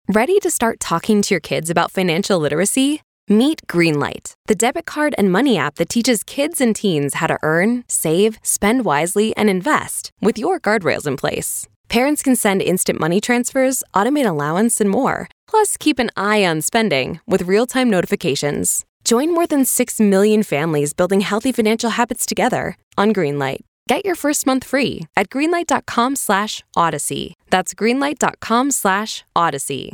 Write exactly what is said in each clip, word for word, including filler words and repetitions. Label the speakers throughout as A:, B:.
A: Ready to start talking to your kids about financial literacy? Meet Greenlight, the debit card and money app that teaches kids and teens how to earn, save, spend wisely, and invest with your guardrails in place. Parents can send instant money transfers, automate allowance, and more. Plus, keep an eye on spending with real-time notifications. Join more than six million families building healthy financial habits together on Greenlight. Get your first month free at greenlight.com slash odyssey. That's greenlight.com slash odyssey.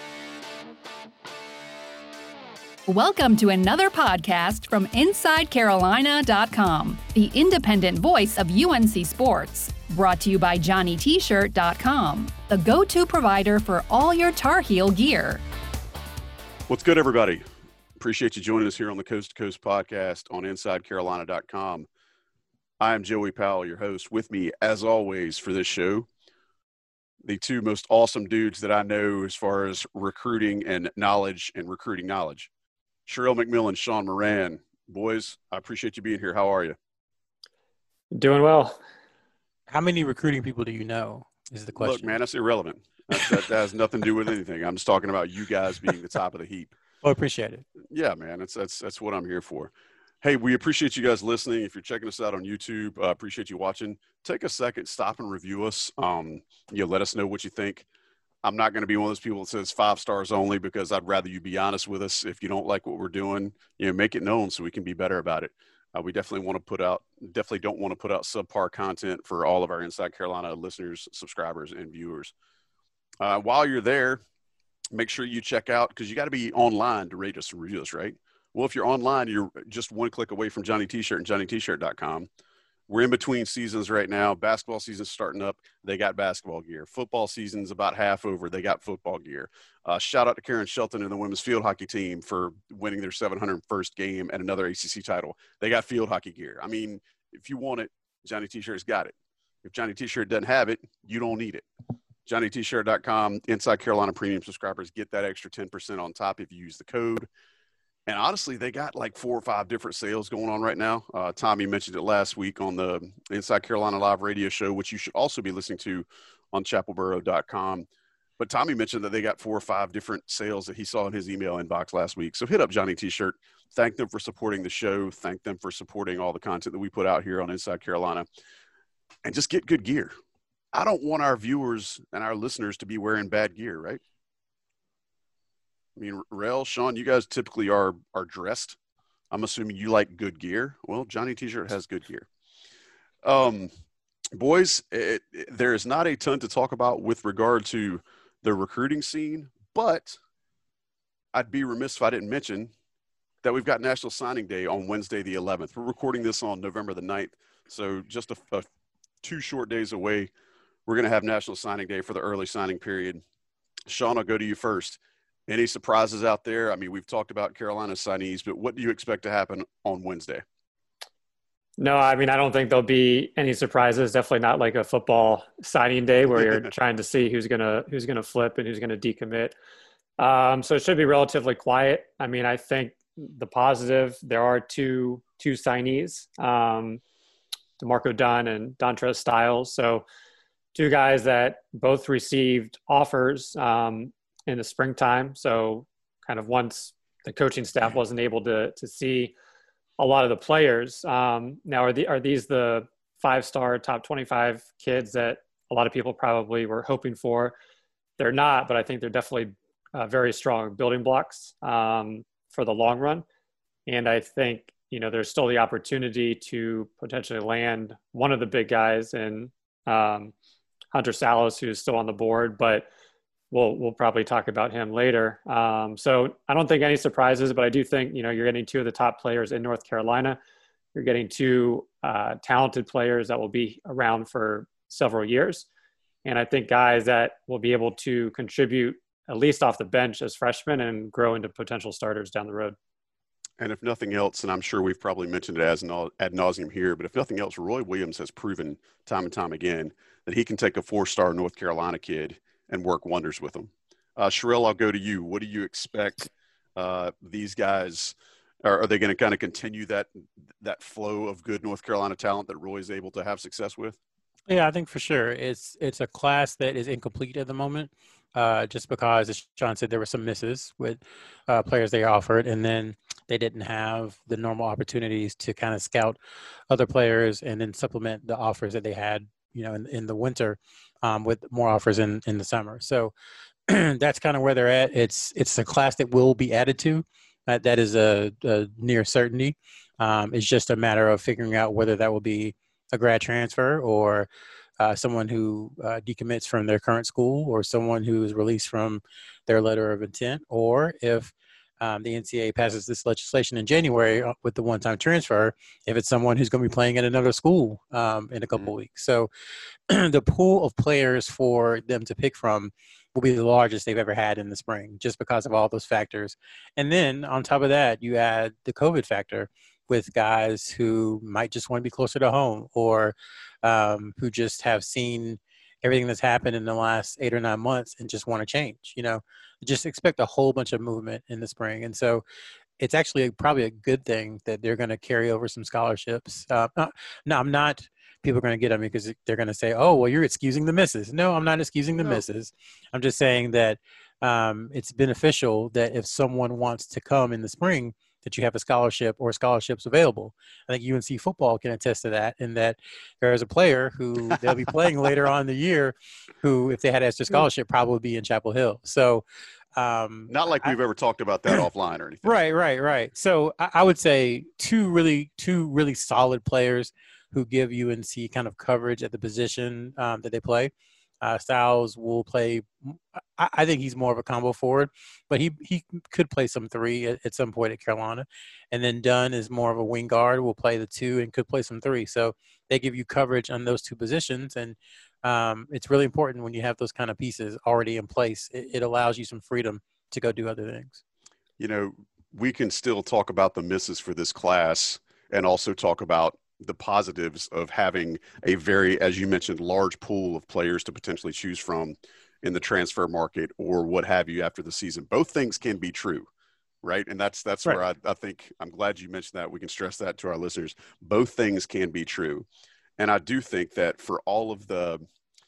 B: Welcome to another podcast from inside carolina dot com, the independent voice of U N C sports. Brought to you by johnny t shirt dot com, the go-to provider for all your Tar Heel gear.
C: What's good, everybody? Appreciate you joining us here on the Coast to Coast podcast on inside carolina dot com. I am Joey Powell, your host. With me, as always, for this show, the two most awesome dudes that I know as far as recruiting and knowledge and recruiting knowledge. Sherrell McMillan, Sean Moran. Boys, I appreciate you being here. How are you?
D: Doing well.
E: How many recruiting people do you know is the question.
C: Look, man, that's irrelevant. That, that, that has nothing to do with anything. I'm just talking about you guys being the top of the heap.
E: Oh, appreciate it.
C: Yeah, man, that's, that's, that's what I'm here for. Hey, we appreciate you guys listening. If you're checking us out on YouTube, I uh, appreciate you watching. Take a second, stop and review us. Um, you know, let us know what you think. I'm not going to be one of those people that says five stars only, because I'd rather you be honest with us. If you don't like what we're doing, you know, make it known so we can be better about it. Uh, we definitely want to put out, definitely don't want to put out subpar content for all of our Inside Carolina listeners, subscribers, and viewers. Uh, while you're there, make sure you check out, because you got to be online to rate us and review us, right? Well, if you're online, you're just one click away from Johnny T-Shirt and johnny t shirt dot com. We're in between seasons right now. Basketball season's starting up. They got basketball gear. Football season's about half over. They got football gear. Uh, shout out to Karen Shelton and the women's field hockey team for winning their seven hundred first game and another A C C title. They got field hockey gear. I mean, if you want it, Johnny T-Shirt's got it. If Johnny T-Shirt doesn't have it, you don't need it. johnny t shirt dot com, Inside Carolina Premium subscribers get that extra ten percent on top if you use the code. And honestly, they got like four or five different sales going on right now. Uh, Tommy mentioned it last week on the Inside Carolina Live radio show, which you should also be listening to on chapel borough dot com. But Tommy mentioned that they got four or five different sales that he saw in his email inbox last week. So hit up Johnny T-Shirt. Thank them for supporting the show. Thank them for supporting all the content that we put out here on Inside Carolina. And just get good gear. I don't want our viewers and our listeners to be wearing bad gear, right? I mean, Rel, Sean, you guys typically are are dressed. I'm assuming you like good gear. Well, Johnny T-Shirt has good gear. Um, boys, it, it, there is not a ton to talk about with regard to the recruiting scene, but I'd be remiss if I didn't mention that we've got National Signing Day on Wednesday the eleventh. We're recording this on November the ninth, so just a, a two short days away. We're going to have National Signing Day for the early signing period. Sean, I'll go to you first. Any surprises out there? I mean, we've talked about Carolina's signees, but what do you expect to happen on Wednesday?
D: No, I mean, I don't think there'll be any surprises. Definitely not like a football signing day where you're trying to see who's gonna who's gonna flip and who's gonna decommit. Um, so it should be relatively quiet. I mean, I think the positive, there are two two signees, um, DeMarco Dunn and Dontrez Styles. So two guys that both received offers um, in the springtime. So kind of once the coaching staff wasn't able to to see a lot of the players. Um, now, are, the, are these the five-star top twenty-five kids that a lot of people probably were hoping for? They're not, but I think they're definitely uh, very strong building blocks um, for the long run. And I think, you know, there's still the opportunity to potentially land one of the big guys in um, Hunter Salas, who's still on the board, but We'll we'll probably talk about him later. Um, so I don't think any surprises, but I do think, you know, you're getting two of the top players in North Carolina. You're getting two uh, talented players that will be around for several years. And I think guys that will be able to contribute at least off the bench as freshmen and grow into potential starters down the road.
C: And if nothing else, and I'm sure we've probably mentioned it as ad nauseum here, but if nothing else, Roy Williams has proven time and time again that he can take a four-star North Carolina kid and work wonders with them. Uh, Sherrell, I'll go to you. What do you expect uh, these guys Are, are they going to kind of continue that that flow of good North Carolina talent that Roy is able to have success with?
E: Yeah, I think for sure. It's it's a class that is incomplete at the moment. uh, just because, as Sean said, there were some misses with uh, players they offered, and then they didn't have the normal opportunities to kind of scout other players and then supplement the offers that they had, you know, in, in the winter um, with more offers in, in the summer. So that's kind of where they're at. It's it's a class that will be added to. Uh, that is a, a near certainty. Um, it's just a matter of figuring out whether that will be a grad transfer or uh, someone who uh, decommits from their current school or someone who is released from their letter of intent, or if um, the N C double A passes this legislation in January with the one-time transfer, if it's someone who's going to be playing at another school um, in a couple of weeks. So the pool of players for them to pick from will be the largest they've ever had in the spring, just because of all those factors. And then on top of that, you add the COVID factor with guys who might just want to be closer to home, or um, who just have seen everything that's happened in the last eight or nine months and just want to change. You know, just expect a whole bunch of movement in the spring. And so it's actually probably a good thing that they're going to carry over some scholarships. Uh, not, no, I'm not. People are going to get on me because they're going to say, oh, well, you're excusing the misses. No, I'm not excusing the no. misses. I'm just saying that um, it's beneficial that if someone wants to come in the spring, that you have a scholarship or scholarships available. I think U N C football can attest to that, in that there is a player who they'll be playing later on in the year who, if they had extra scholarship, probably would be in Chapel Hill. So um,
C: not like we've I, ever talked about that offline or anything.
E: Right, right, right. So I, I would say two really, two really solid players who give U N C kind of coverage at the position um, that they play. Uh, Styles will play. I, I think he's more of a combo forward, but he he could play some three at, at some point at Carolina. And then Dunn is more of a wing guard, will play the two and could play some three. So they give you coverage on those two positions. And um, it's really important when you have those kind of pieces already in place. It, it allows you some freedom to go do other things.
C: You know, we can still talk about the misses for this class and also talk about the positives of having a very, as you mentioned, large pool of players to potentially choose from in the transfer market or what have you after the season. Both things can be true, right? And that's that's right. where I, I think I'm glad you mentioned that. We can stress that to our listeners. Both things can be true. And I do think that for all of the,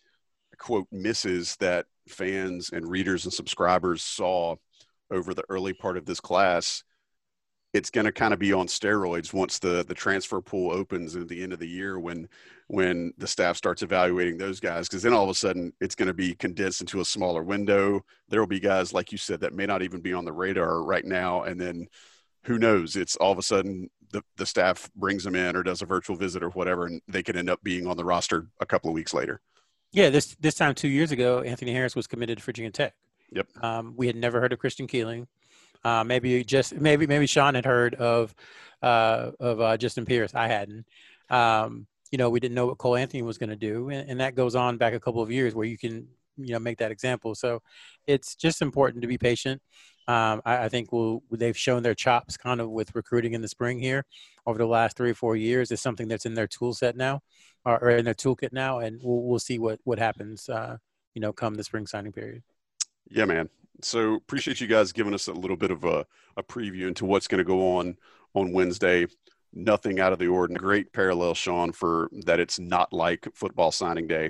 C: quote, misses that fans and readers and subscribers saw over the early part of this class, it's going to kind of be on steroids once the, the transfer pool opens at the end of the year, when when the staff starts evaluating those guys, because then all of a sudden it's going to be condensed into a smaller window. There will be guys, like you said, that may not even be on the radar right now. And then who knows, it's all of a sudden the, the staff brings them in or does a virtual visit or whatever, and they could end up being on the roster a couple of weeks later.
E: Yeah, this this time two years ago, Anthony Harris was committed to Virginia Tech.
C: Yep.
E: Um, we had never heard of Christian Keeling. Uh, maybe just maybe maybe Sean had heard of uh, of uh, Justin Pierce. I hadn't. Um, you know, we didn't know what Cole Anthony was going to do, and, and that goes on back a couple of years where you can you know make that example. So it's just important to be patient. Um, I, I think we'll, they've shown their chops kind of with recruiting in the spring here over the last three or four years. It's something that's in their tool set now, or, or in their toolkit now, and we'll we'll see what what happens. Uh, you know, come the spring signing period.
C: Yeah, man. So appreciate you guys giving us a little bit of a, a preview into what's going to go on on Wednesday. Nothing out of the ordinary. Great parallel, Sean, for that it's not like football signing day.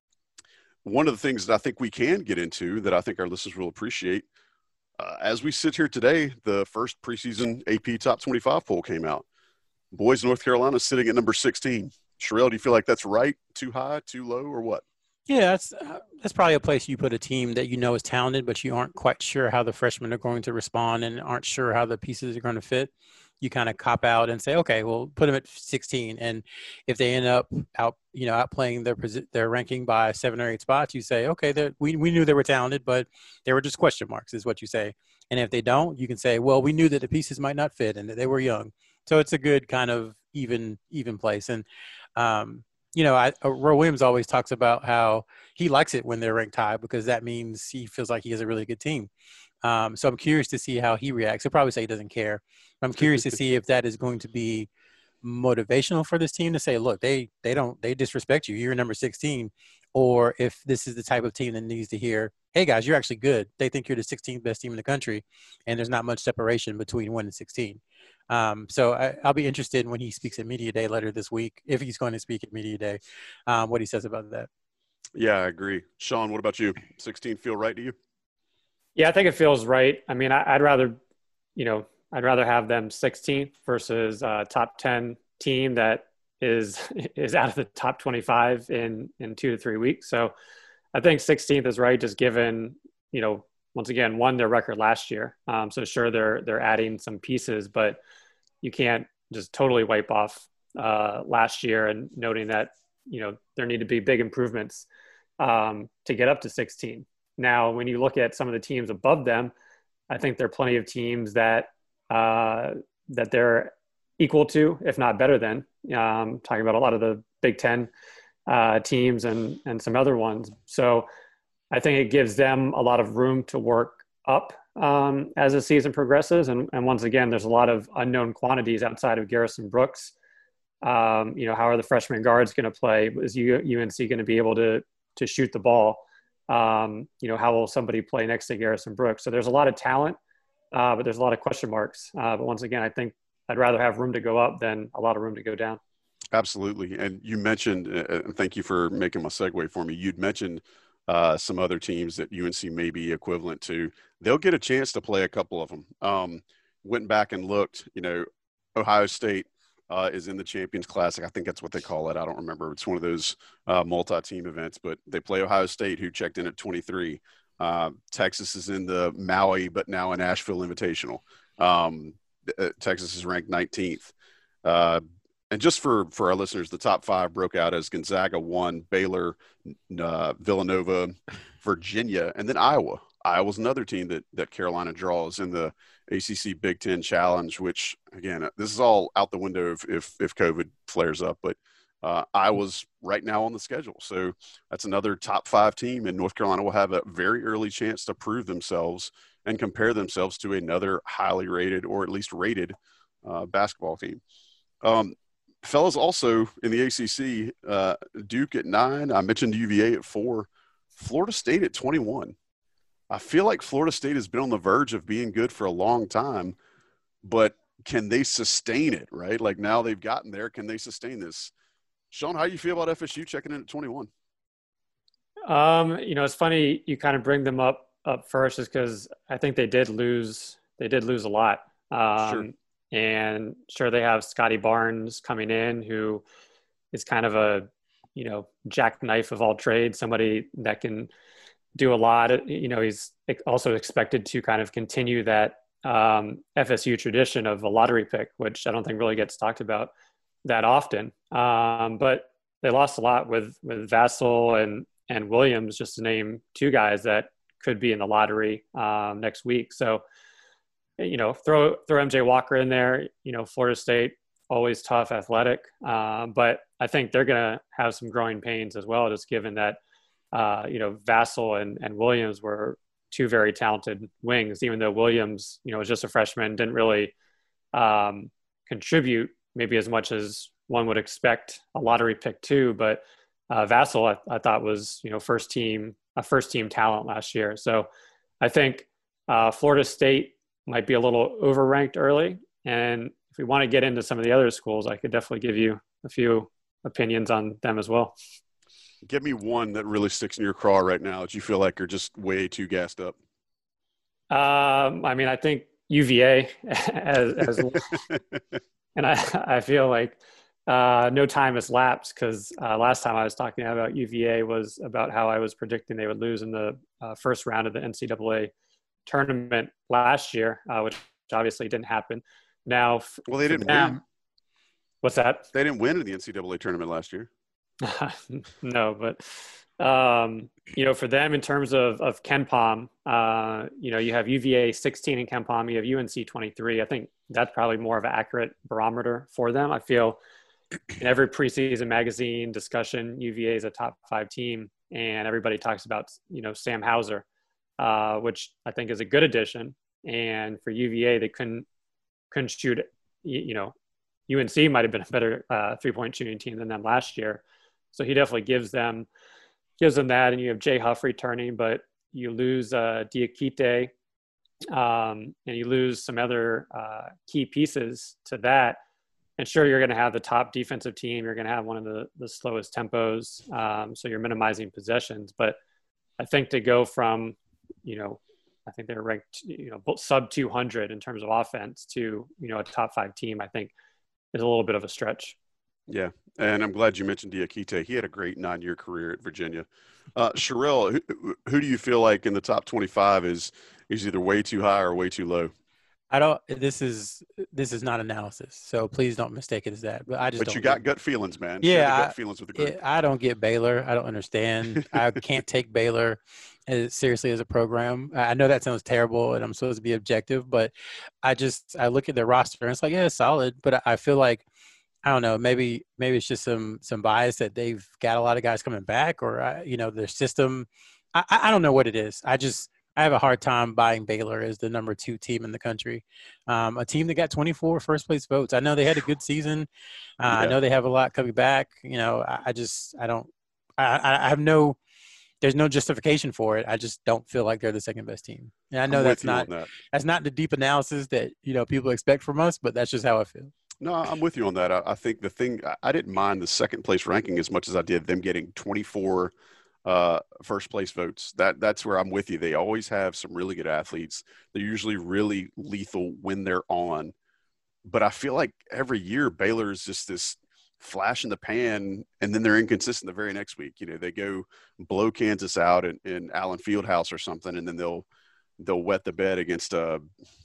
C: One of the things that I think we can get into that I think our listeners will appreciate, uh, as we sit here today, the first preseason A P Top twenty-five poll came out. Boys, North Carolina sitting at number sixteen. Sherelle, do you feel like that's right? Too high, too low, or what?
E: Yeah, that's uh, that's probably a place you put a team that you know is talented, but you aren't quite sure how the freshmen are going to respond and aren't sure how the pieces are going to fit. You kind of cop out and say, okay, well, put them at sixteen. And if they end up out, you know, outplaying their their ranking by seven or eight spots, you say, okay, we we knew they were talented, but they were just question marks, is what you say. And if they don't, you can say, well, we knew that the pieces might not fit and that they were young. So it's a good kind of even even place. And um, you know, I, uh, Roy Williams always talks about how he likes it when they're ranked high because that means he feels like he has a really good team. Um, so I'm curious to see how he reacts. He'll probably say he doesn't care. I'm curious to see if that is going to be motivational for this team to say, look, they they don't they disrespect you. You're number sixteen, or if this is the type of team that needs to hear, hey guys, you're actually good. They think you're the sixteenth best team in the country, and there's not much separation between one and sixteen. Um, so I, I'll be interested when he speaks at Media Day later this week, if he's going to speak at Media Day, um, what he says about that.
C: Yeah, I agree. Sean, what about you? sixteen feel right to you?
D: Yeah, I think it feels right. I mean, I, I'd rather, you know, I'd rather have them sixteenth versus a top ten team that is is out of the top twenty-five in in two to three weeks. So I think sixteenth is right, just given, you know, once again, won their record last year. Um, so sure, they're they're adding some pieces, but you can't just totally wipe off uh, last year and noting that, you know, there need to be big improvements um, to get up to sixteen. Now, when you look at some of the teams above them, I think there are plenty of teams that uh, that they're equal to, if not better than. Um, talking about a lot of the Big Ten uh, teams and and some other ones. So I think it gives them a lot of room to work up um, as the season progresses. And, and once again, there's a lot of unknown quantities outside of Garrison Brooks. Um, you know, how are the freshman guards going to play? Is U N C going to be able to to shoot the ball? Um, you know, how will somebody play next to Garrison Brooks? So there's a lot of talent, uh, but there's a lot of question marks. Uh, but once again, I think I'd rather have room to go up than a lot of room to go down.
C: Absolutely. And you mentioned, uh, and thank you for making my segue for me. You'd mentioned uh, some other teams that U N C may be equivalent to. They'll get a chance to play a couple of them. Um, went back and looked, you know, Ohio State uh, is in the Champions Classic. I think that's what they call it. I don't remember. It's one of those uh, multi-team events, but they play Ohio State, who checked in at twenty-three. Uh, Texas is in the Maui, but now in Asheville Invitational. Um, uh, Texas is ranked nineteenth. Uh, and just for, for our listeners, the top five broke out as Gonzaga one, Baylor, uh, Villanova, Virginia, and then Iowa. Iowa's another team that that Carolina draws in the A C C Big Ten Challenge, which, again, this is all out the window if if, if COVID flares up. But uh, Iowa's right now on the schedule. So that's another top five team, and North Carolina will have a very early chance to prove themselves and compare themselves to another highly rated, or at least rated, uh, basketball team. Um, fellas, also in the A C C, uh, Duke at nine. I mentioned U V A at four. Florida State at twenty-one. I feel like Florida State has been on the verge of being good for a long time, but can they sustain it, right? Like, now they've gotten there. Can they sustain this? Sean, how do you feel about F S U checking in at twenty-one?
D: Um, you know, it's funny you kind of bring them up up first, just because I think they did lose. They did lose a lot. Um,
C: Sure.
D: And sure, they have Scotty Barnes coming in, who is kind of a, you know, jackknife of all trades, somebody that can do a lot. You know, he's also expected to kind of continue that um, F S U tradition of a lottery pick, which I don't think really gets talked about that often. Um, but they lost a lot with with Vassell and and Williams, just to name two guys that could be in the lottery um, next week. So, you know, throw throw M J Walker in there. You know, Florida State, always tough, athletic, uh, but I think they're going to have some growing pains as well, just given that uh, you know, Vassell and and Williams were two very talented wings. Even though Williams, you know, was just a freshman, didn't really um, contribute maybe as much as one would expect a lottery pick too. But uh, Vassell, I, I thought was, you know, first team a first team talent last year. So I think uh, Florida State might be a little overranked early. And if we want to get into some of the other schools, I could definitely give you a few opinions on them as well.
C: Give me one that really sticks in your craw right now that you feel like you're just way too gassed up.
D: Um, I mean, I think U V A as, as and I, I feel like uh, no time has lapsed, because uh, last time I was talking about U V A was about how I was predicting they would lose in the uh, first round of the N C double A tournament last year, uh, which obviously didn't happen. Now,
C: well, they didn't
D: them,
C: win.
D: What's that?
C: They didn't win in the N C double A tournament last year.
D: No, but um, you know, for them in terms of of KenPom, uh, you know, you have U V A sixteen in KenPom, you have U N C twenty-three. I think that's probably more of an accurate barometer for them. I feel in every preseason magazine discussion, U V A is a top five team, and everybody talks about, you know, Sam Hauser, uh, which I think is a good addition. And for U V A, they couldn't couldn't shoot. You know, U N C might have been a better uh, three point shooting team than them last year. So he definitely gives them gives them that. And you have Jay Huff returning, but you lose uh, Diakite, um, and you lose some other uh, key pieces to that. And sure, you're going to have the top defensive team. You're going to have one of the, the slowest tempos. Um, so you're minimizing possessions. But I think to go from, you know, I think they're ranked, you know, sub two hundred in terms of offense to, you know, a top five team, I think is a little bit of a stretch.
C: Yeah. And I'm glad you mentioned Diakite. He had a great nine-year career at Virginia. Uh, Sherelle, who, who do you feel like in the top twenty-five is, is either way too high or way too low?
E: I don't. This is this is not analysis, so please don't mistake it as that. But I just.
C: But
E: don't
C: you got
E: get,
C: gut feelings, man.
E: Yeah,
C: Share the gut
E: I,
C: feelings with the group.
E: it, I don't get Baylor. I don't understand. I can't take Baylor as seriously as a program. I know that sounds terrible, and I'm supposed to be objective, but I just I look at their roster and it's like, yeah, it's solid, but I, I feel like I don't know. Maybe maybe it's just some some bias that they've got a lot of guys coming back, or I, you know, their system. I, I don't know what it is. I just. I have a hard time buying Baylor as the number two team in the country, um, a team that got twenty-four first place votes. I know they had a good season. Uh, yeah. I know they have a lot coming back. You know, I, I just I don't I, I have no there's no justification for it. I just don't feel like they're the second best team. And I know
C: I'm
E: that's
C: with you
E: not
C: on that.
E: that's not the deep analysis that you know people expect from us, but that's just how I feel.
C: No, I'm with you on that. I, I think the thing I didn't mind the second place ranking as much as I did them getting twenty-four. Uh, first place votes. That that's where I'm with you. They always have some really good athletes. They're usually really lethal when they're on. But I feel like every year Baylor is just this flash in the pan, and then they're inconsistent the very next week. You know, they go blow Kansas out in, in Allen Fieldhouse or something, and then they'll they'll wet the bed against uh,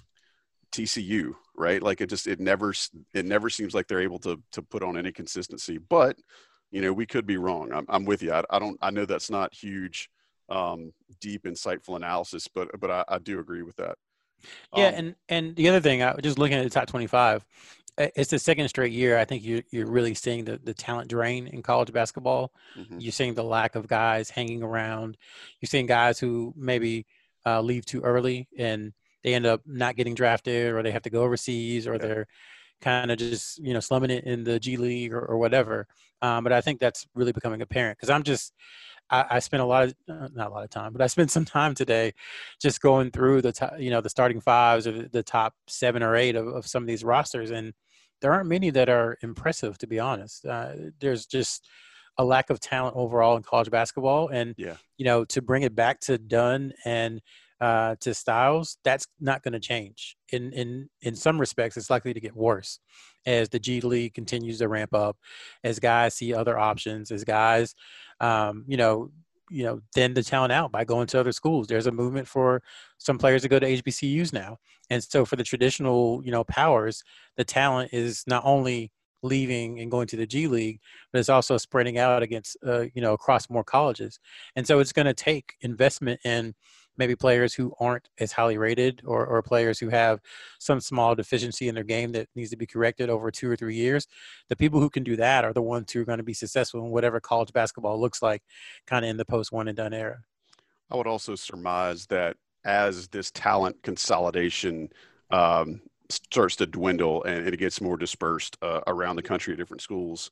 C: T C U, right? Like it just it never it never seems like they're able to to put on any consistency. But you know, we could be wrong. I'm, I'm with you. I, I don't. I know that's not huge, um, deep, insightful analysis, but but I, I do agree with that.
E: Yeah,
C: um,
E: and and the other thing, I was just looking at the top twenty-five. It's the second straight year. I think you you're really seeing the the talent drain in college basketball.
C: mm-hmm.
E: You're seeing the lack of guys hanging around. You're seeing guys who maybe uh, leave too early and they end up not getting drafted, or they have to go overseas, or yeah. they're kind of just, you know, slumming it in the G League or, or whatever. Um, but I think that's really becoming apparent because I'm just, I, I spent a lot of, uh, not a lot of time, but I spent some time today just going through the, top, you know, the starting fives or the, the top seven or eight of, of some of these rosters. And there aren't many that are impressive, to be honest. Uh, there's just a lack of talent overall in college basketball. And,
C: yeah.
E: you know, to bring it back to Dunn and Uh, to Styles, that's not going to change. In in in some respects, it's likely to get worse as the G League continues to ramp up, as guys see other options, as guys, um, you know, you know, thin the talent out by going to other schools. There's a movement for some players to go to H B C Us now, and so for the traditional, you know, powers, the talent is not only leaving and going to the G League, but it's also spreading out against, uh, you know, across more colleges, and so it's going to take investment in maybe players who aren't as highly rated, or, or players who have some small deficiency in their game that needs to be corrected over two or three years. The people who can do that are the ones who are going to be successful in whatever college basketball looks like kind of in the post one and done era.
C: I would also surmise that as this talent consolidation um, starts to dwindle and it gets more dispersed uh, around the country at different schools,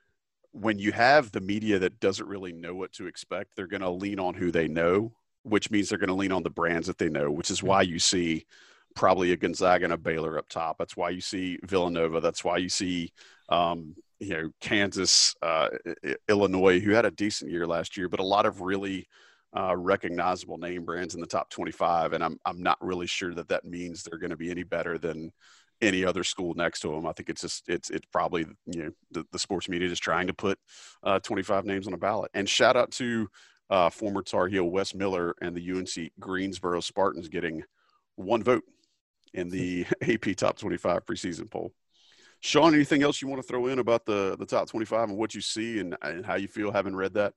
C: when you have the media that doesn't really know what to expect, they're going to lean on who they know, which means they're going to lean on the brands that they know, which is why you see probably a Gonzaga and a Baylor up top. That's why you see Villanova. That's why you see, um, you know, Kansas, uh, Illinois, who had a decent year last year, but a lot of really uh, recognizable name brands in the top twenty-five. And I'm, I'm not really sure that that means they're going to be any better than any other school next to them. I think it's just, it's, it's probably, you know, the, the sports media just trying to put uh, twenty-five names on a ballot. And shout out to, Uh, former Tar Heel Wes Miller and the U N C Greensboro Spartans getting one vote in the A P Top twenty-five preseason poll. Sean, anything else you want to throw in about the, the top twenty-five and what you see and, and how you feel having read that?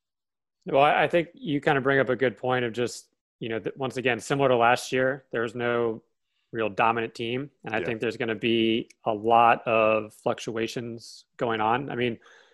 D: Well, I think you kind of bring up a good point of just, you know, once again, similar to last year, there's no real dominant team. And I yeah. think there's going to be a lot of fluctuations going on. I mean,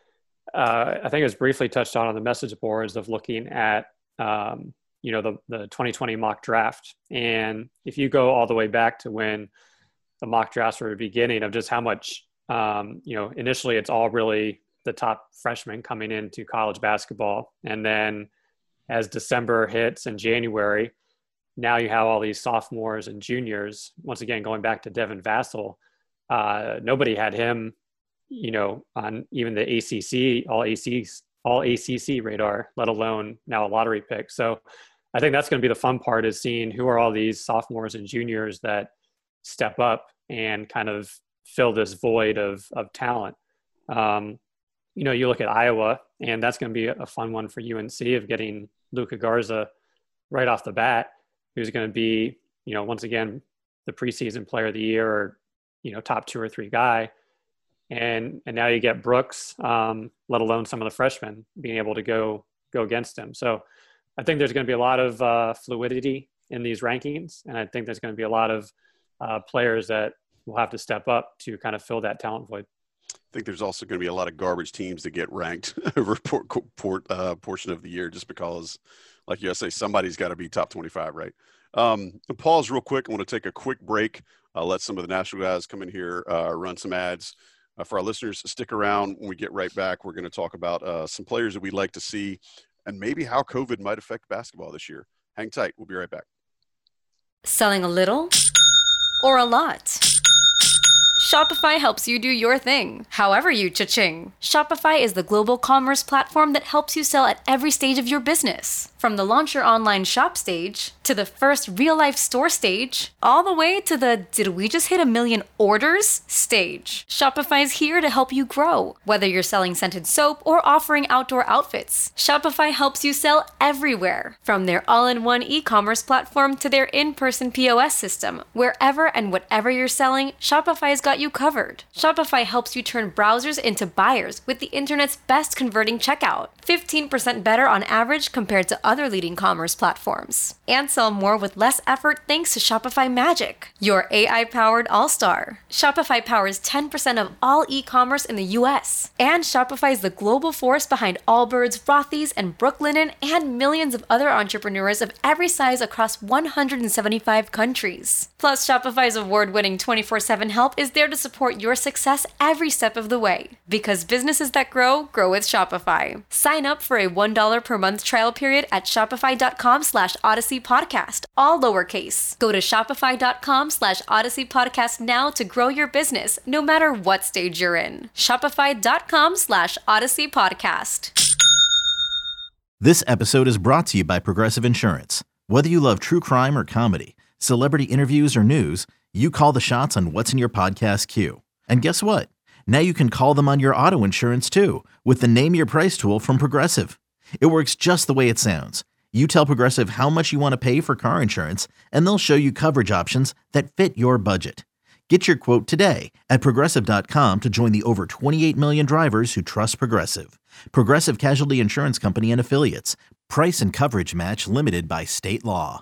D: Uh, I think it was briefly touched on on the message boards of looking at, um, you know, the, the twenty twenty mock draft. And if you go all the way back to when the mock drafts were beginning of just how much, um, you know, initially it's all really the top freshmen coming into college basketball. And then as December hits and January, now you have all these sophomores and juniors, once again, going back to Devin Vassell, Uh, nobody had him, you know, on even the A C C, all A C C, all A C C radar, let alone now a lottery pick. So I think that's going to be the fun part, is seeing who are all these sophomores and juniors that step up and kind of fill this void of of talent. Um, you know, you look at Iowa, and that's going to be a fun one for U N C, of getting Luka Garza right off the bat, who's going to be, you know, once again, the preseason player of the year, or, you know, top two or three guy. And and now you get Brooks, um, let alone some of the freshmen being able to go go against him. So I think there's going to be a lot of uh, fluidity in these rankings, and I think there's going to be a lot of uh, players that will have to step up to kind of fill that talent void.
C: I think there's also going to be a lot of garbage teams that get ranked over port, port, uh, portion of the year, just because, like you say, somebody's got to be top twenty-five, right? Um, pause real quick. I want to take a quick break. I'll let some of the national guys come in here, uh, run some ads. Uh, for our listeners, stick around. When we get right back, we're going to talk about uh, some players that we'd like to see, and maybe how COVID might affect basketball this year. Hang tight. We'll be right back.
F: Selling a little or a lot? Shopify helps you do your thing, however you cha-ching. Shopify is the global commerce platform that helps you sell at every stage of your business. From the launch your online shop stage, to the first real-life store stage, all the way to the did we just hit a million orders stage. Shopify's here to help you grow. Whether you're selling scented soap or offering outdoor outfits, Shopify helps you sell everywhere. From their all-in-one e-commerce platform to their in-person P O S system, wherever and whatever you're selling, Shopify's got you covered. Shopify helps you turn browsers into buyers with the internet's best converting checkout. fifteen percent better on average compared to other leading commerce platforms. And sell more with less effort thanks to Shopify Magic, your A I-powered all-star. Shopify powers ten percent of all e-commerce in the U S. And Shopify is the global force behind Allbirds, Rothy's, and Brooklinen, and millions of other entrepreneurs of every size across one hundred seventy-five countries. Plus, Shopify's award-winning twenty-four seven help is there to support your success every step of the way. Because businesses that grow, grow with Shopify. Sign up for a one dollar per month trial period at shopify.com slash Odyssey Podcast, all lowercase. Go to shopify.com slash Odyssey Podcast now to grow your business, no matter what stage you're in. Shopify.com slash Odyssey Podcast.
G: This episode is brought to you by Progressive Insurance. Whether you love true crime or comedy, celebrity interviews or news, you call the shots on what's in your podcast queue. And guess what? Now you can call them on your auto insurance too, with the Name Your Price tool from Progressive. It works just the way it sounds. You tell Progressive how much you want to pay for car insurance, and they'll show you coverage options that fit your budget. Get your quote today at Progressive dot com to join the over twenty-eight million drivers who trust Progressive. Progressive Casualty Insurance Company and Affiliates. Price and coverage match limited by state law.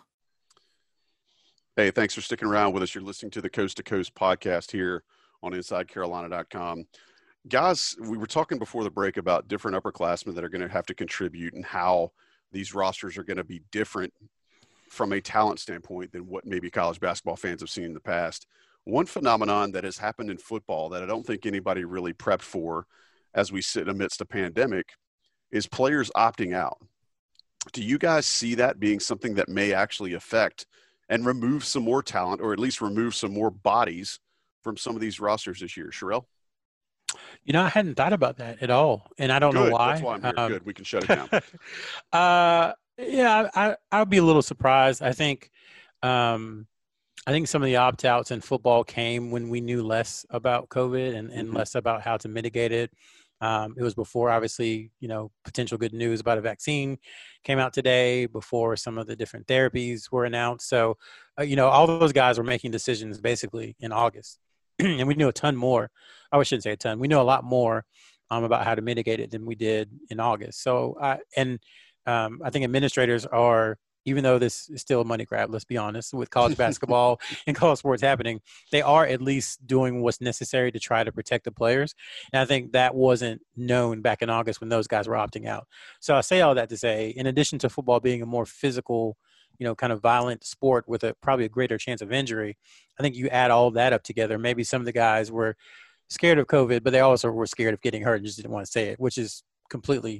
C: Hey, thanks for sticking around with us. You're listening to the Coast to Coast podcast here on inside carolina dot com. Guys, we were talking before the break about different upperclassmen that are going to have to contribute and how these rosters are going to be different from a talent standpoint than what maybe college basketball fans have seen in the past. One phenomenon that has happened in football that I don't think anybody really prepped for as we sit amidst a pandemic is players opting out. Do you guys see that being something that may actually affect and remove some more talent, or at least remove some more bodies from some of these rosters this year? Sherelle?
E: You know, I hadn't thought about that at all, and I don't
C: Good.
E: know why.
C: That's why I'm here.
E: Um,
C: Good. We can shut it down.
E: uh, yeah, I, I would be a little surprised. I think, um, I think some of the opt-outs in football came when we knew less about COVID and, and mm-hmm. less about how to mitigate it. Um, it was before, obviously, you know, potential good news about a vaccine came out today, before some of the different therapies were announced. So, uh, you know, all those guys were making decisions basically in August. And we knew a ton more. I shouldn't say a ton. We know a lot more um, about how to mitigate it than we did in August. So, uh, and um, I think administrators are, even though this is still a money grab, let's be honest, with college basketball and college sports happening, they are at least doing what's necessary to try to protect the players. And I think that wasn't known back in August when those guys were opting out. So I say all that to say, in addition to football being a more physical, you know, kind of violent sport with a probably a greater chance of injury, I think you add all that up together. Maybe some of the guys were scared of COVID, but they also were scared of getting hurt and just didn't want to say it, which is completely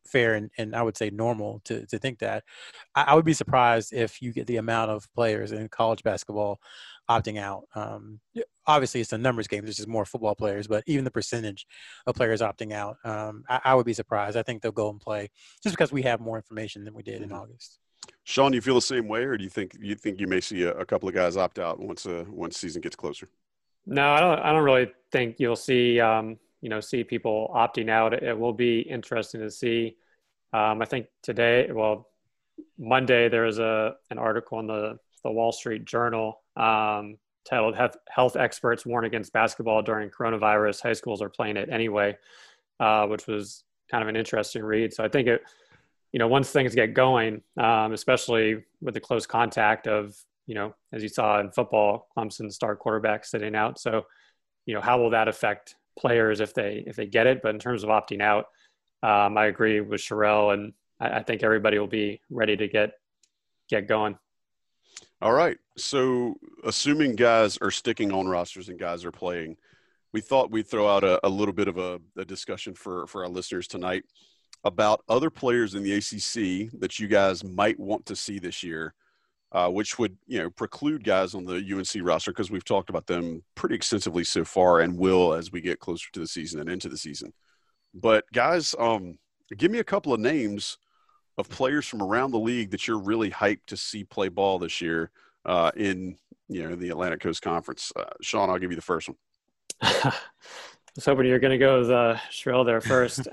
E: fair and, and I would say normal to, to think that. I, I would be surprised if you get the amount of players in college basketball opting out. Um, obviously, it's a numbers game. There's just more football players, but even the percentage of players opting out, um, I, I would be surprised. I think they'll go and play just because we have more information than we did in August.
C: Sean, do you feel the same way, or do you think you think you may see a, a couple of guys opt out once uh, once season gets closer?
D: No, I don't. I don't really think you'll see um, you know see people opting out. It, it will be interesting to see. Um, I think today, well, Monday there was a an article in the the Wall Street Journal um, titled "Health Experts Warn Against Basketball During Coronavirus. High Schools Are Playing It Anyway," uh, which was kind of an interesting read. So I think it. You know, once things get going, um, especially with the close contact of, you know, as you saw in football, Clemson's star quarterback sitting out. So, you know, how will that affect players if they if they get it? But in terms of opting out, um, I agree with Sherelle, and I, I think everybody will be ready to get get going.
C: All right. So, assuming guys are sticking on rosters and guys are playing, we thought we'd throw out a, a little bit of a, a discussion for for our listeners tonight about other players in the A C C that you guys might want to see this year, uh, which would, you know, preclude guys on the U N C roster because we've talked about them pretty extensively so far and will as we get closer to the season and into the season. But guys, um, give me a couple of names of players from around the league that you're really hyped to see play ball this year uh, in, you know, the Atlantic Coast Conference. Uh, Sean, I'll give you the first one.
D: I was hoping you were going to go with uh, Sherelle there first.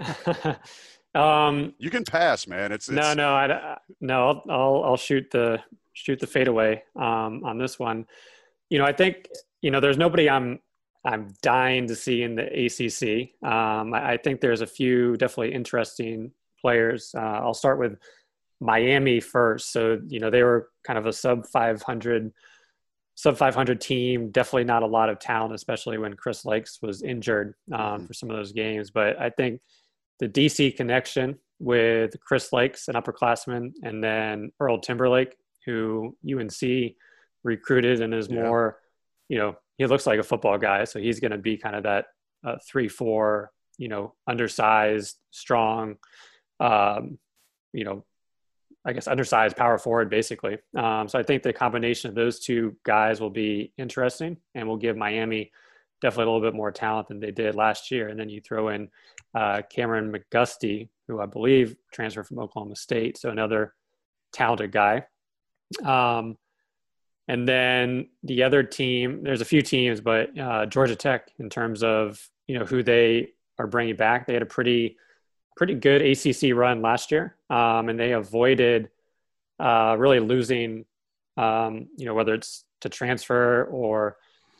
D: Um,
C: you can pass, man. It's, it's
D: no, no, I, no. I'll, I'll, I'll shoot the shoot the fadeaway um, on this one. You know, I think you know there's nobody I'm I'm dying to see in the A C C. Um, I, I think there's a few definitely interesting players. Uh, I'll start with Miami first. So you know they were kind of a sub five hundred sub five hundred team. Definitely not a lot of talent, especially when Chris Lakes was injured um, mm-hmm. for some of those games. But I think the D C connection with Chris Lakes, an upperclassman, and then Earl Timberlake, who U N C recruited and is yeah. more, you know, he looks like a football guy. So he's going to be kind of that uh, three, four, you know, undersized, strong, um, you know, I guess undersized power forward, basically. Um, so I think the combination of those two guys will be interesting and will give Miami definitely a little bit more talent than they did last year. And then you throw in uh, Cameron McGusty, who I believe transferred from Oklahoma State. So another talented guy. Um, and then the other team, there's a few teams, but uh, Georgia Tech, in terms of, you know, who they are bringing back, they had a pretty, pretty good A C C run last year. Um, and they avoided uh, really losing, um, you know, whether it's to transfer or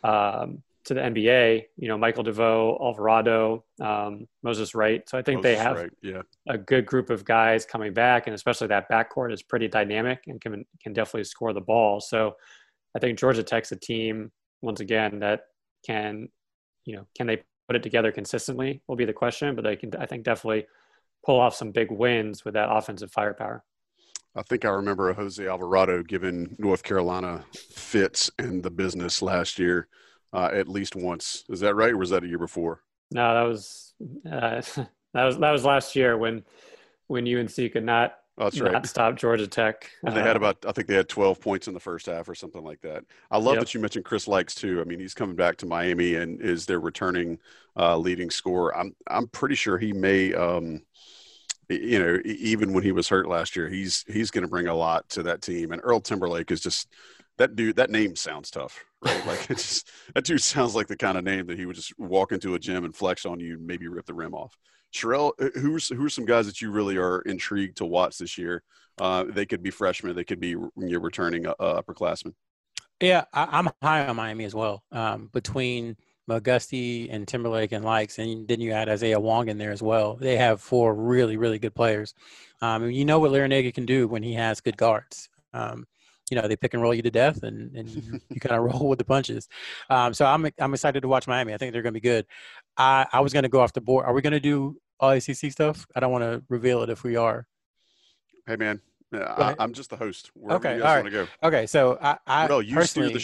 D: um, to the N B A, you know, Michael DeVoe, Alvarado, um, Moses Wright. So I think Moses they have
C: Wright, yeah.
D: a good group of guys coming back, and especially that backcourt is pretty dynamic and can can definitely score the ball. So I think Georgia Tech's a team, once again, that can, you know, can they put it together consistently will be the question, but they can, I think, definitely pull off some big wins with that offensive firepower.
C: I think I remember Jose Alvarado giving North Carolina fits in the business last year. Uh, at least once. Is that right, or was that a year before?
D: No, that was uh, that was that was last year when when U N C could not,
C: oh, that's
D: not
C: right.
D: stop Georgia Tech.
C: And they
D: uh,
C: had about, I think they had twelve points in the first half or something like that. I love
D: yep.
C: that you mentioned Chris Lakes too. I mean, he's coming back to Miami and is their returning uh, leading scorer. I'm I'm pretty sure he may, um, you know, even when he was hurt last year, he's he's going to bring a lot to that team. And Earl Timberlake is just that dude. That name sounds tough. Right, like it just that dude sounds like the kind of name that he would just walk into a gym and flex on you and maybe rip the rim off. Sherelle, who's who are some guys that you really are intrigued to watch this year? Uh, they could be freshmen, they could be you're returning uh, upperclassmen.
E: Yeah, I, I'm high on Miami as well. Um, between McGusty and Timberlake and Likes, and then you add Isaiah Wong in there as well. They have four really, really good players. Um, and you know what Larinaga can do when he has good guards. Um, You know, they pick and roll you to death, and, and you, you kind of roll with the punches. Um, so I'm I'm excited to watch Miami. I think they're going to be good. I, I was going to go off the board. Are we going to do all A C C stuff? I don't want to reveal it if we are.
C: Hey, man, I, I'm just the host. Wherever
E: okay,
C: you
E: all
C: guys
E: right.
C: want to go.
E: Okay, so I, I
C: Bro, you steer the ship.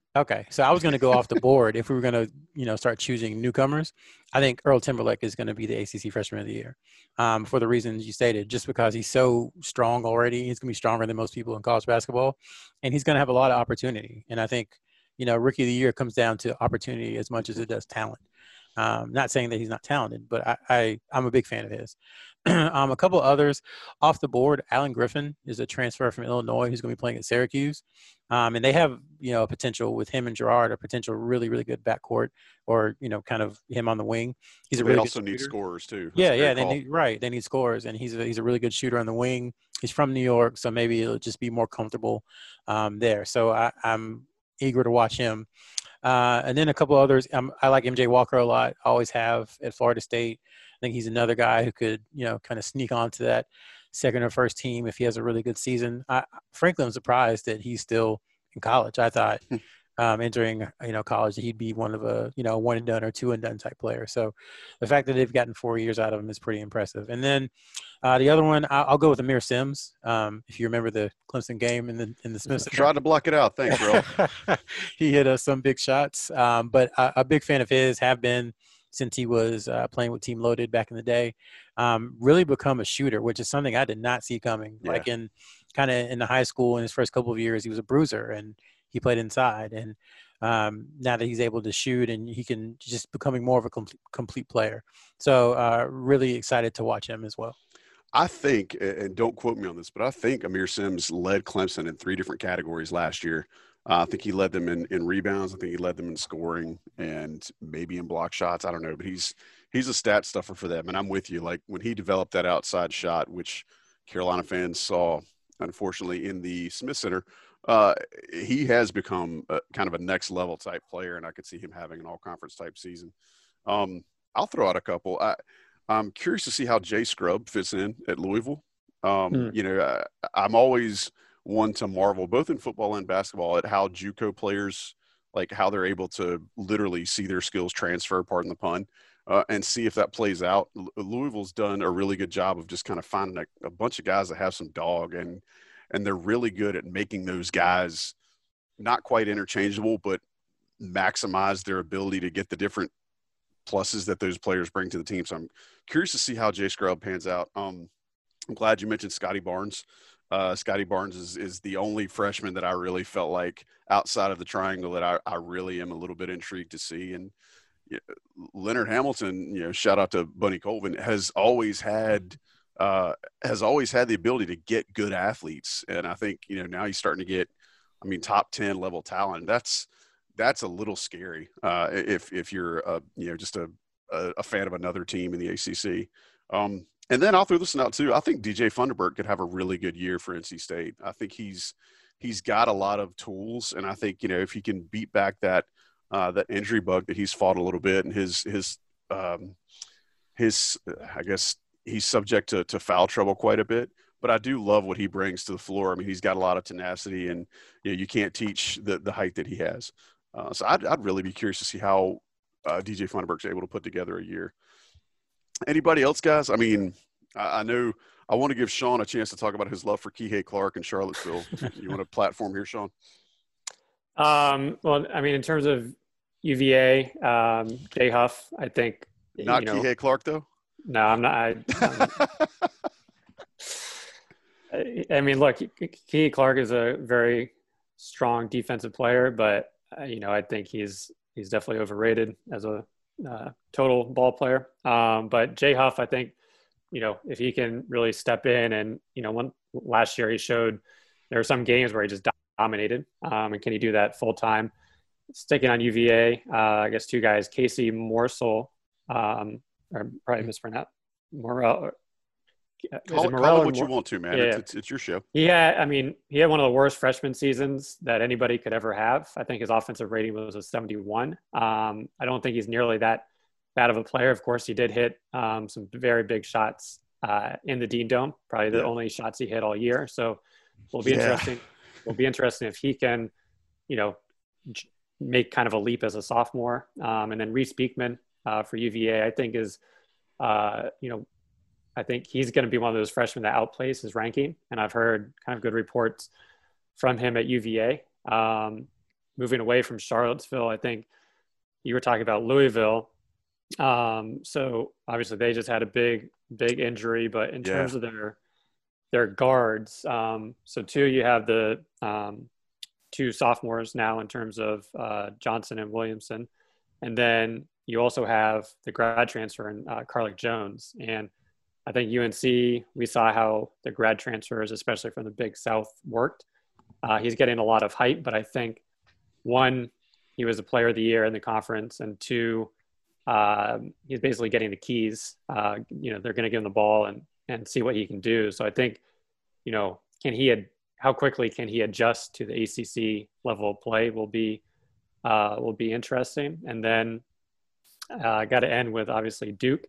E: Okay, so I was going to go off the board if we were going to, you know, start choosing newcomers. I think Earl Timberlake is going to be the A C C Freshman of the Year, um, for the reasons you stated. Just because he's so strong already, he's going to be stronger than most people in college basketball, and he's going to have a lot of opportunity. And I think, you know, Rookie of the Year comes down to opportunity as much as it does talent. Um, not saying that he's not talented, but I, I I'm a big fan of his. um, a couple others off the board. Alan Griffin is a transfer from Illinois who's going to be playing at Syracuse. Um, and they have, you know, potential with him and Gerard, a potential really, really good backcourt, or, you know, kind of him on the wing. He's a
C: they
E: really
C: also
E: good
C: need
E: shooter.
C: scorers too. That's
E: Yeah,
C: a great
E: yeah, they
C: call.
E: need, right. They need scorers, and he's a, he's a really good shooter on the wing. He's from New York, so maybe it'll just be more comfortable um, there. So I, I'm eager to watch him. Uh, and then a couple others. Um, I like M J Walker a lot. Always have at Florida State. I think he's another guy who could, you know, kind of sneak onto that second or first team if he has a really good season. I, frankly, I'm surprised that he's still in college. I thought um, entering, you know, college, he'd be one of a, you know, one and done or two and done type player. So the fact that they've gotten four years out of him is pretty impressive. And then uh, the other one, I'll, I'll go with Amir Sims. Um, if you remember the Clemson game in the in the Smith Center.
C: Tried to block it out. Thanks, bro.
E: He hit us some big shots, um, but a, a big fan of his, have been since he was uh, playing with Team Loaded back in the day. Um, really become a shooter, which is something I did not see coming. Yeah. Like in kind of in the high school in his first couple of years, he was a bruiser and he played inside. And um, now that he's able to shoot, and he can just becoming more of a complete, complete player. So uh, really excited to watch him as well.
C: I think, and don't quote me on this, but I think Amir Sims led Clemson in three different categories last year. Uh, I think he led them in, in rebounds. I think he led them in scoring and maybe in block shots. I don't know, but he's he's a stat stuffer for them. And I'm with you. Like when he developed that outside shot, which Carolina fans saw, unfortunately, in the Smith Center, uh, he has become a, kind of a next level type player, and I could see him having an all conference type season. Um, I'll throw out a couple. I, I'm curious to see how Jay Scrubb fits in at Louisville. Um, mm. You know, I, I'm always one to marvel, both in football and basketball, at how JUCO players, like how they're able to literally see their skills transfer, pardon the pun, uh, and see if that plays out. L- Louisville's done a really good job of just kind of finding a, a bunch of guys that have some dog, and and they're really good at making those guys not quite interchangeable, but maximize their ability to get the different pluses that those players bring to the team. So I'm curious to see how Jay Scrubb pans out. Um, I'm glad you mentioned Scotty Barnes. Uh, Scotty Barnes is, is the only freshman that I really felt like outside of the triangle that I, I really am a little bit intrigued to see. And you know, Leonard Hamilton, you know, shout out to Bunny Colvin, has always had uh, has always had the ability to get good athletes. And I think, you know, now he's starting to get, I mean, top ten level talent. That's, that's a little scary uh, if, if you're, a, you know, just a, a, a fan of another team in the A C C. Um, And then I'll throw this one out too. I think D J Funderburk could have a really good year for N C State. I think he's he's got a lot of tools, and I think, you know, if he can beat back that uh, that injury bug that he's fought a little bit, and his his um, his I guess he's subject to to foul trouble quite a bit. But I do love what he brings to the floor. I mean, he's got a lot of tenacity, and you know, you can't teach the the height that he has. Uh, so I'd I'd really be curious to see how uh, D J Funderburk's able to put together a year. Anybody else, guys? I mean, I, I know I want to give Sean a chance to talk about his love for Kihei Clark and Charlottesville. You want a platform here, Sean?
D: Um, well, I mean, in terms of U V A, um, Jay Huff, I think.
C: Not
D: you know,
C: Kihei Clark, though?
D: No, I'm not. I, I'm, I mean, look, Kihei Clark is a very strong defensive player, but, uh, you know, I think he's he's definitely overrated as a Uh, total ball player. Um, but Jay Huff, I think, you know, if he can really step in and, you know, one last year he showed there were some games where he just dominated. Um, and can he do that full time? Sticking on U V A, uh, I guess two guys, Casey Morsel, um, or probably mispronounced Morel.
C: Call it, call it what you want to, man. Yeah. It's, it's, it's your show.
D: Yeah, I mean, he had one of the worst freshman seasons that anybody could ever have. I think his offensive rating was a seventy-one. Um, I don't think he's nearly that bad of a player. Of course, he did hit um, some very big shots uh, in the Dean Dome, probably the yeah. only shots he hit all year. So will be yeah. interesting. Will be interesting if he can, you know, make kind of a leap as a sophomore. Um, and then Reese Beekman uh, for U V A, I think is, uh, you know, I think he's going to be one of those freshmen that outplays his ranking. And I've heard kind of good reports from him at U V A. Um, moving away from Charlottesville, I think you were talking about Louisville. Um, so obviously they just had a big, big injury, but in yeah. terms of their, their guards, um, so two, you have the um, two sophomores now in terms of uh, Johnson and Williamson. And then you also have the grad transfer in uh, Carlik Jones. And I think U N C, we saw how the grad transfers, especially from the Big South, worked. Uh, he's getting a lot of hype, but I think one, he was a player of the year in the conference, and two, uh, he's basically getting the keys. Uh, you know, they're going to give him the ball and and see what he can do. So I think, you know, can he ad- how quickly can he adjust to the A C C level of play will be uh, will be interesting. And then uh, I got to end with obviously Duke,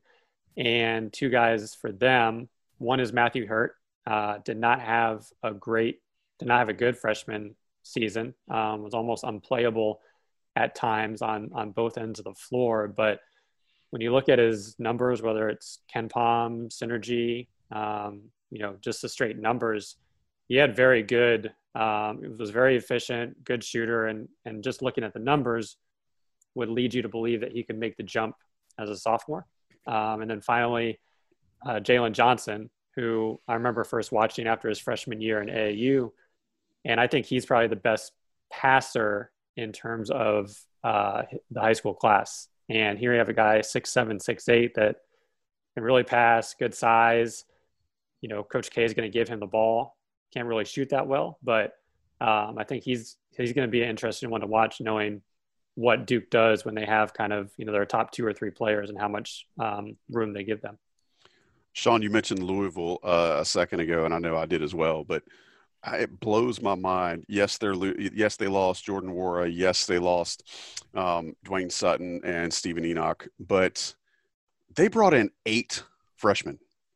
D: and two guys for them. One is Matthew Hurt. Uh, did not have a great, did not have a good freshman season. Um, was almost unplayable at times on on both ends of the floor. But when you look at his numbers, whether it's KenPom, Synergy, um, you know, just the straight numbers, he had very good. Um, it was very efficient, good shooter, and and just looking at the numbers would lead you to believe that he could make the jump as a sophomore. Um, and then finally, uh, Jalen Johnson, who I remember first watching after his freshman year in A A U. And I think he's probably the best passer in terms of uh, the high school class. And here you have a guy six seven, six eight that can really pass, good size. You know, Coach K is going to give him the ball. Can't really shoot that well, but um, I think he's he's going to be an interesting one to watch, knowing what Duke does when they have kind of, you know, their top two or three players and how much um, room they give them.
C: Sean, you mentioned Louisville uh, a second ago, and I know I did as well, but it blows my mind. Yes, they're yes they lost Jordan Nwora. Yes, they lost um, Dwayne Sutton and Stephen Enoch, but they brought in eight freshmen.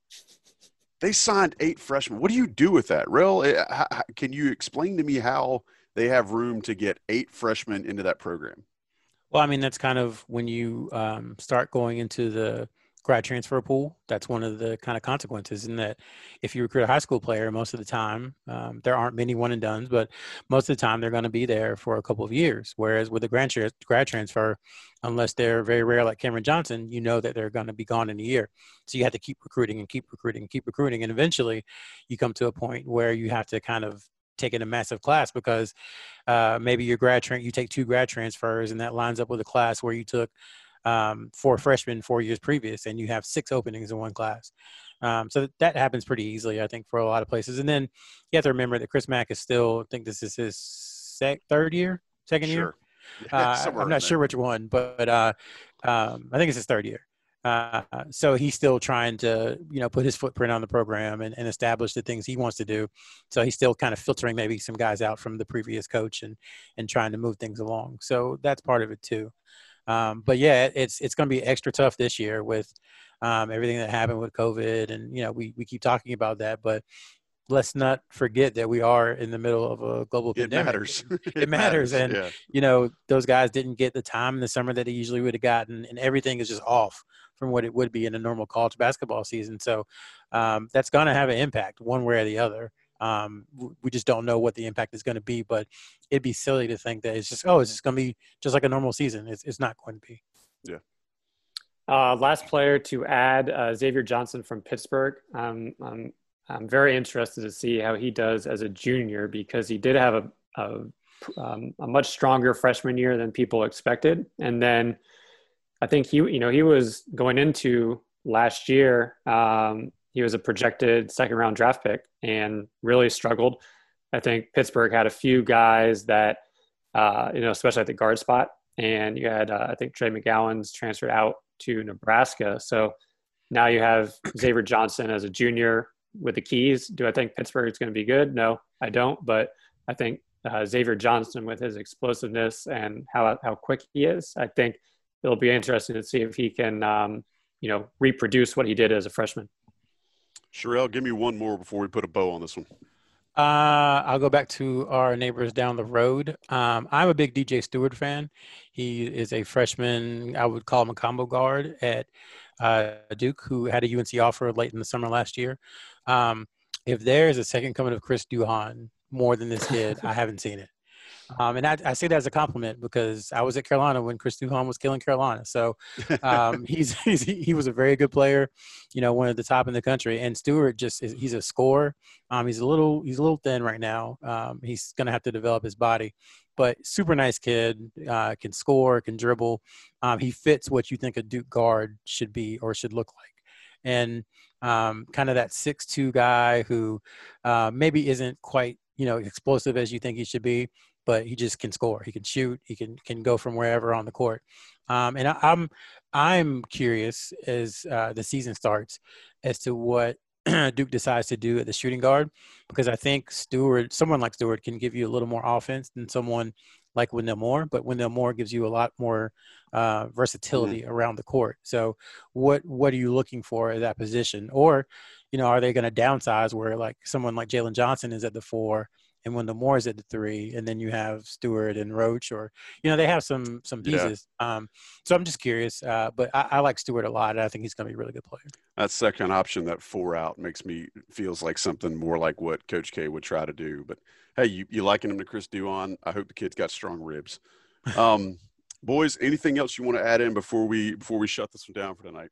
C: They signed eight freshmen. What do you do with that, Rel? Can you explain to me how they have room to get eight freshmen into that program?
E: Well, I mean, that's kind of when you um, start going into the grad transfer pool. That's one of the kind of consequences, in that if you recruit a high school player, most of the time, um, there aren't many one and dones, but most of the time they're going to be there for a couple of years. Whereas with a grad, tra- grad transfer, unless they're very rare like Cameron Johnson, you know that they're going to be gone in a year. So you have to keep recruiting and keep recruiting and keep recruiting. And eventually you come to a point where you have to kind of take in a massive class, because uh, maybe your grad tra- you take two grad transfers, and that lines up with a class where you took um, four freshmen four years previous, and you have six openings in one class. Um, so that happens pretty easily, I think, for a lot of places. And then you have to remember that Chris Mack is still, I think this is his sec- third year, second
C: sure.
E: year.
C: Yeah,
E: uh, I'm not sure which one, but uh, um, I think it's his third year. Uh, so he's still trying to, you know, put his footprint on the program and, and establish the things he wants to do. So he's still kind of filtering maybe some guys out from the previous coach and, and trying to move things along. So that's part of it too. Um, but yeah, it's, it's going to be extra tough this year with um, everything that happened with COVID. And, you know, we, we keep talking about that, but let's not forget that we are in the middle of a global
C: it
E: pandemic.
C: Matters.
E: It,
C: it,
E: it matters.
C: matters.
E: And,
C: yeah.
E: you know, those guys didn't get the time in the summer that they usually would have gotten, and everything is just off from what it would be in a normal college basketball season. So um, that's going to have an impact one way or the other. Um, we just don't know what the impact is going to be, but it'd be silly to think that it's just, oh, it's just going to be just like a normal season. It's, it's not going to be.
C: Yeah.
D: Uh, last player to add, uh, Xavier Johnson from Pittsburgh. Um, I'm, I'm very interested to see how he does as a junior, because he did have a, a, um, a much stronger freshman year than people expected. And then I think he, you know, he was going into last year. Um, he was a projected second round draft pick and really struggled. I think Pittsburgh had a few guys that, uh, you know, especially at the guard spot. And you had, uh, I think Trey McGowan's transferred out to Nebraska. So now you have Xavier Johnson as a junior with the keys. Do I think Pittsburgh is going to be good? No, I don't. But I think uh, Xavier Johnson, with his explosiveness and how how quick he is, I think it'll be interesting to see if he can, um, you know, reproduce what he did as a freshman.
C: Sherelle, give me one more before we put a bow on this one.
E: Uh, I'll go back to our neighbors down the road. Um, I'm a big D J Stewart fan. He is a freshman, I would call him a combo guard at uh, Duke, who had a U N C offer late in the summer last year. Um, if there is a second coming of Chris Duhon more than this kid, I haven't seen it. Um, and I, I say that as a compliment because I was at Carolina when Chris Duhon was killing Carolina. So um, he's, he's he was a very good player, you know, one of the top in the country. And Stewart just is, he's a scorer. Um, he's a little he's a little thin right now. Um, he's going to have to develop his body, but super nice kid. Uh, can score, can dribble. Um, he fits what you think a Duke guard should be or should look like. And um, kind of that six two guy who uh, maybe isn't quite, you know, explosive as you think he should be, but he just can score. He can shoot. He can can go from wherever on the court. Um, and I, I'm I'm curious as uh, the season starts as to what Duke decides to do at the shooting guard, because I think Stewart, someone like Stewart, can give you a little more offense than someone like Wendell Moore, but Wendell Moore gives you a lot more uh, versatility mm-hmm. around the court. So what what are you looking for at that position? Or, you know, are they going to downsize where like someone like Jalen Johnson is at the four and Wendell Moore is at the three, and then you have Stewart and Roach, or, you know, they have some some pieces. Yeah. Um, so I'm just curious, uh, but I, I like Stewart a lot, and I think he's going to be a really good player.
C: That second option, that four out, makes me feels like something more like what Coach K would try to do. But hey, you you liking him to Chris Duhon? I hope the kid's got strong ribs. Um, boys, anything else you want to add in before we before we shut this one down for tonight?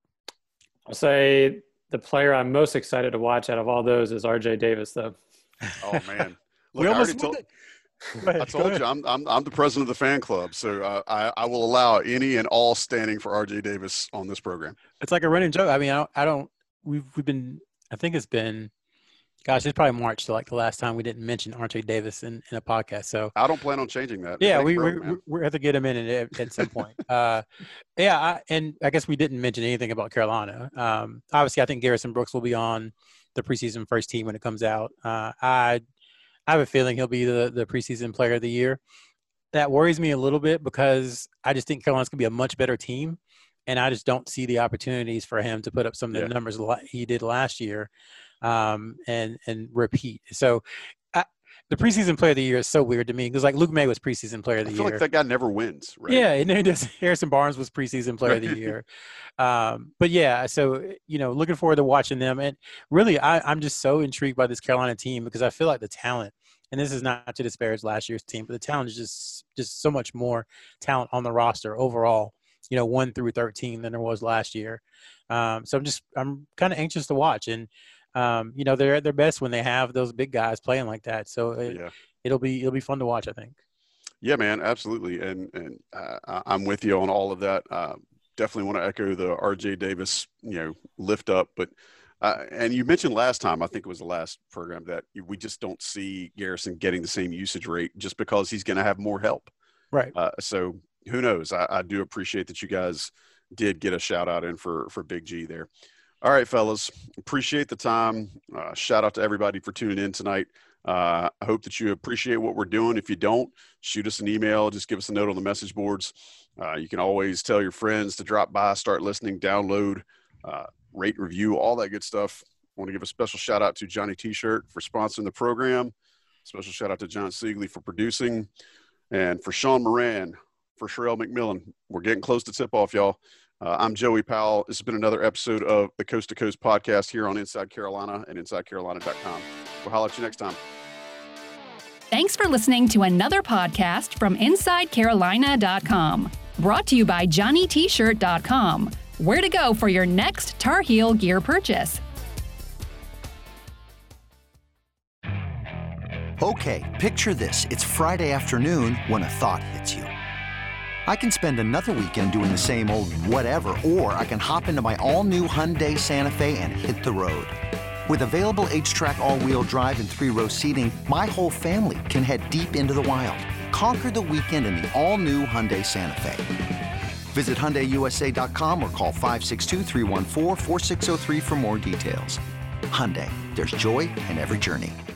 D: I'll say the player I'm most excited to watch out of all those is R J Davis, though.
C: Oh man. Look,
E: we
C: I
E: almost
C: told,
E: ahead,
C: I told you I'm, I'm I'm the president of the fan club, so uh, I I will allow any and all standing for R J Davis on this program.
E: It's like a running joke. I mean, I don't, I don't we've we've been I think it's been, gosh, it's probably March to like the last time we didn't mention R J Davis in, in a podcast. So
C: I don't plan on changing that.
E: Yeah, we we we, we have to get him in at, at some point. uh, yeah, I, and I guess we didn't mention anything about Carolina. Um, obviously, I think Garrison Brooks will be on the preseason first team when it comes out. Uh, I. I have a feeling he'll be the, the preseason player of the year. That worries me a little bit because I just think Carolina's going to be a much better team, and I just don't see the opportunities for him to put up some of the yeah. numbers he did last year um, and and repeat. So I, the preseason player of the year is so weird to me because, like, Luke May was preseason player of the
C: I feel
E: year.
C: like that guy never wins, right?
E: Yeah, and then just Harrison Barnes was preseason player of the year. Um, but, yeah, so, you know, looking forward to watching them. And really, I, I'm just so intrigued by this Carolina team because I feel like the talent, and this is not to disparage last year's team, but the talent is just just so much more talent on the roster overall, you know, one through thirteen than there was last year. Um, so I'm just I'm kind of anxious to watch. And, um, you know, they're at their best when they have those big guys playing like that. So it,
C: yeah.
E: it'll be it'll be fun to watch, I think.
C: Yeah, man, absolutely. And and uh, I'm with you on all of that. Uh, definitely want to echo the R J Davis, you know, lift up. But uh, and you mentioned last time, I think it was the last program, that we just don't see Garrison getting the same usage rate just because he's going to have more help.
E: Right.
C: Uh, so who knows? I, I do appreciate that you guys did get a shout out in for for Big G there. All right, fellas, appreciate the time. Uh, shout out to everybody for tuning in tonight. Uh, I hope that you appreciate what we're doing. If you don't, shoot us an email. Just give us a note on the message boards. Uh, you can always tell your friends to drop by, start listening, download, uh, rate, review, all that good stuff. I want to give a special shout out to Johnny T-Shirt for sponsoring the program. Special shout out to John Siegley for producing, and for Sean Moran, for Sherelle McMillan. We're getting close to tip off, y'all. Uh, I'm Joey Powell. This has been another episode of the Coast to Coast podcast here on Inside Carolina and inside carolina dot com. We'll holler at you next time.
B: Thanks for listening to another podcast from inside carolina dot com. Brought to you by johnny t shirt dot com. Where to go for your next Tar Heel gear purchase.
H: Okay, picture this. It's Friday afternoon when a thought hits you. I can spend another weekend doing the same old whatever, or I can hop into my all-new Hyundai Santa Fe and hit the road. With available H-Track all-wheel drive and three-row seating, my whole family can head deep into the wild. Conquer the weekend in the all-new Hyundai Santa Fe. Visit Hyundai U S A dot com or call five six two, three one four, four six zero three for more details. Hyundai, there's joy in every journey.